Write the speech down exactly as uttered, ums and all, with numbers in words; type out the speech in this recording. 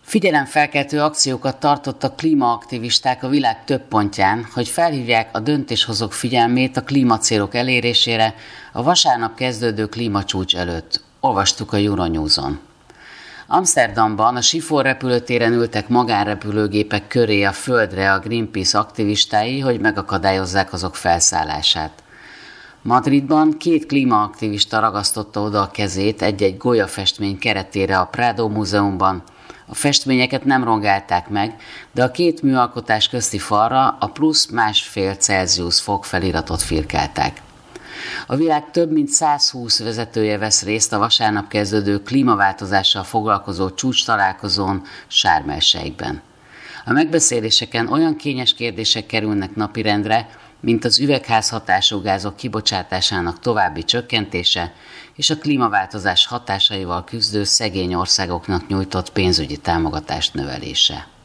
Figyelemfelkeltő akciókat tartottak klímaaktivisták a világ több pontján, hogy felhívják a döntéshozók figyelmét a klímacélok elérésére a vasárnap kezdődő klímacsúcs előtt. Olvastuk a Euronews-on. Amsterdamban a Schiphol repülőtéren ültek magánrepülőgépek köré a földre a Greenpeace aktivistái, hogy megakadályozzák azok felszállását. Madridban két klímaaktivista ragasztotta oda a kezét egy-egy golyafestmény keretére a Prado Múzeumban. A festményeket nem rongálták meg, de a két műalkotás közti falra a plusz másfél Celsius fok feliratot firkálták. A világ több mint százhúsz vezetője vesz részt a vasárnap kezdődő klímaváltozással foglalkozó csúcs találkozón Sharm el-Sheikben. A megbeszéléseken olyan kényes kérdések kerülnek napirendre, mint az üvegházhatású gázok kibocsátásának további csökkentése és a klímaváltozás hatásaival küzdő szegény országoknak nyújtott pénzügyi támogatást növelése.